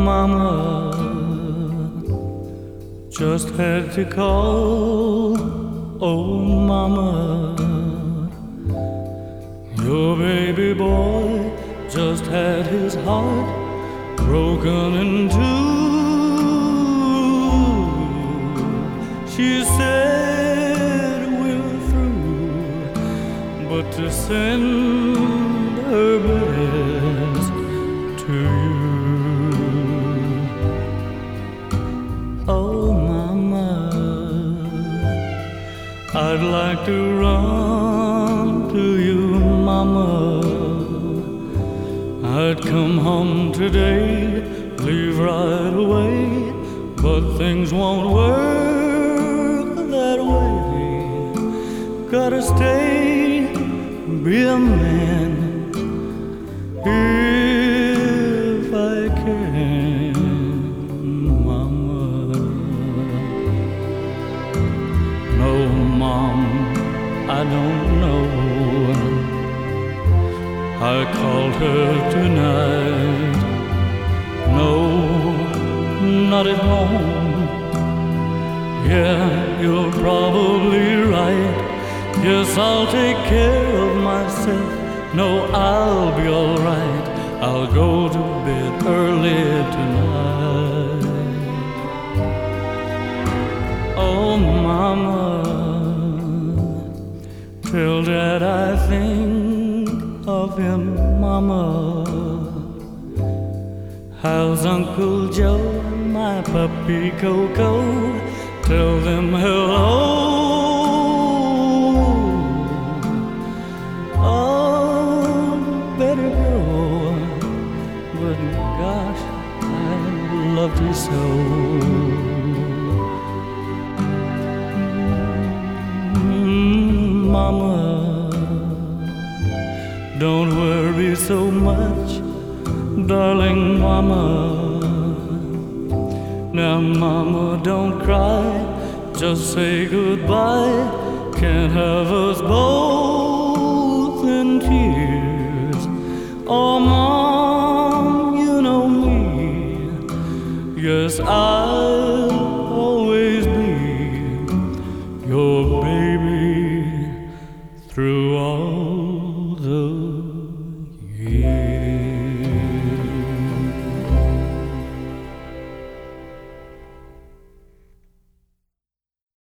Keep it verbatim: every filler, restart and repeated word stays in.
mama, just had to call. Oh, mama, your baby boy just had his heart broken in two. She said we're through, but to send her best to you. Oh, mama, I'd like to run to you, mama. I'd come home today, leave right away, but things won't work that way. Gotta stay, be a man, if I can, mama. No, Mom, I don't know. I called her tonight. No, not at home. Yeah, you're probably right. Yes, I'll take care of myself. No, I'll be all right. I'll go to bed early tonight. Oh, mama, tell Dad I think of him, mama. How's Uncle Joe, my puppy Coco? Tell them hello. Oh, better go, but gosh, I loved you so. Mm, mama, don't worry so much, darling mama. Now, mama, don't cry, just say goodbye. Can't have us both in tears. Oh, Mom, you know me. Yes, I